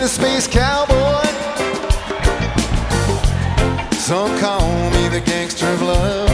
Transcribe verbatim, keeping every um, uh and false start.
the space cowboy. Some call me the gangster of love.